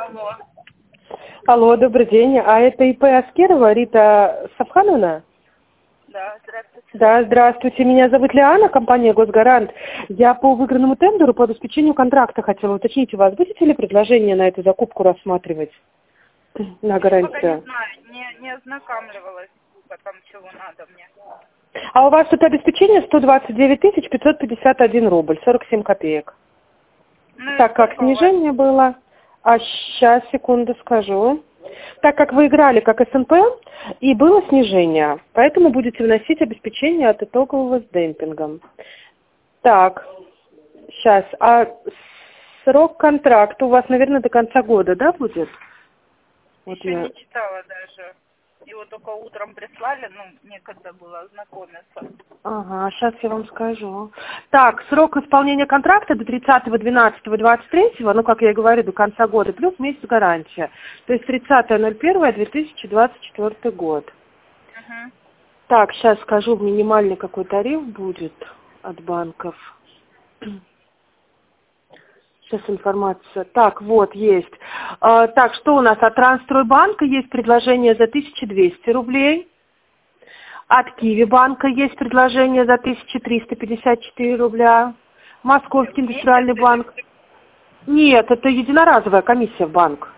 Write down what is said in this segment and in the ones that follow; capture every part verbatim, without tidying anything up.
Алло. Алло, добрый день. А это ИП Аскерова Рита Сафхановна? Да, здравствуйте. Да, здравствуйте. Меня зовут Лиана, компания «Госгарант». Я по выигранному тендеру по обеспечению контракта хотела уточнить у вас. Будете ли предложение на эту закупку рассматривать? На гарантию. Пока не знаю, не, не ознакомливалась, потом чего надо мне. А у вас тут обеспечение сто двадцать девять тысяч пятьсот пятьдесят один рубль, сорок семь копеек. Ну, Так как снижение было, а сейчас, секунду скажу. Так как вы играли как СНП, и было снижение, поэтому будете вносить обеспечение от итогового с демпингом. Так, сейчас, а срок контракта у вас, наверное, до конца года, да, будет? Вот еще я... не читала даже. Его только утром прислали, ну, некогда было ознакомиться. Ага, сейчас я вам скажу. Так, срок исполнения контракта до тридцатого двенадцатого двадцать третьего, ну, как я и говорю, до конца года, плюс месяц гарантия. То есть тридцатое ноль первое две тысячи двадцать четвёртый год. Угу. Так, сейчас скажу, минимальный какой тариф будет от банков. Сейчас информация. Так, вот, есть. А, так, что у нас? От Трансстройбанка есть предложение за тысячу двести рублей. От Киви банка есть предложение за тысячу триста пятьдесят четыре рубля. Московский индустриальный банк. Нет, это единоразовая комиссия в банк.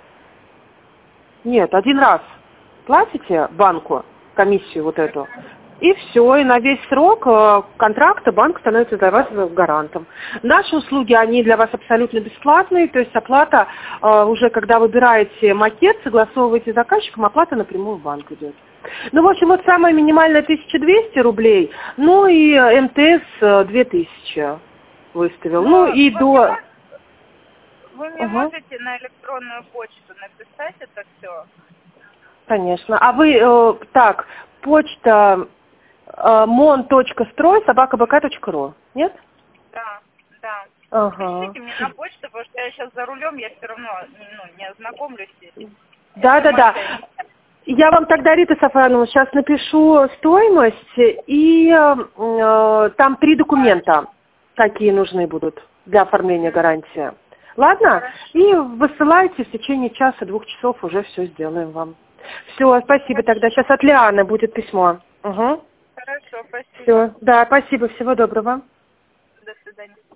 Нет, один раз платите банку комиссию вот эту. И все, и на весь срок контракта банк становится для вас гарантом. Наши услуги, они для вас абсолютно бесплатные, то есть оплата уже, когда выбираете макет, согласовываете с заказчиком, оплата напрямую в банк идет. Ну, в общем, вот самая минимальная тысяча двести рублей, ну и МТС две тысячи выставил. Но ну и вы до... Мне, вы мне Угу. можете на электронную почту написать это все? Конечно. А вы, э, так, почта э, мон точка строй собака бэ ка точка ру, нет? Да, да. Ага. Пишите мне на почту, потому что я сейчас за рулем, я все равно ну, не ознакомлюсь здесь. Да-да-да. Я вам тогда, Рита Сафановна, сейчас напишу стоимость, и э, там три документа, какие нужны будут для оформления гарантии. Ладно? Хорошо. И высылайте в течение часа-двух часов, уже все сделаем вам. Все, спасибо тогда. Сейчас от Лианы будет письмо. Угу. Хорошо, спасибо. Все, да, спасибо, всего доброго. До свидания.